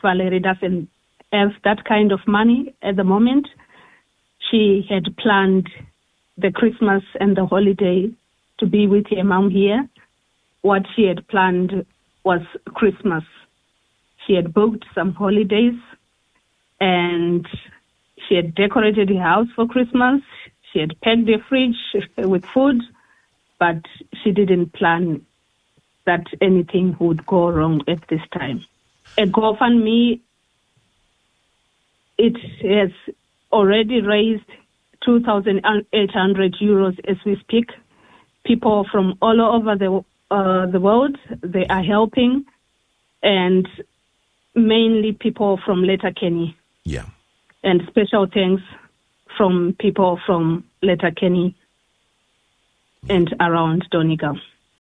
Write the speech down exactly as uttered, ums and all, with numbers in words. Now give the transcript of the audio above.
Valerie doesn't have that kind of money at the moment. She had planned the Christmas and the holiday to be with her mom here. What she had planned was Christmas. She had booked some holidays and she had decorated her house for Christmas. She had packed the fridge with food, but she didn't plan that anything would go wrong at this time. A GoFundMe, it has already raised two thousand eight hundred euros as we speak. People from all over the uh, the world, they are helping, and mainly people from Letterkenny. Yeah. And special thanks from people from Letterkenny and around Donegal.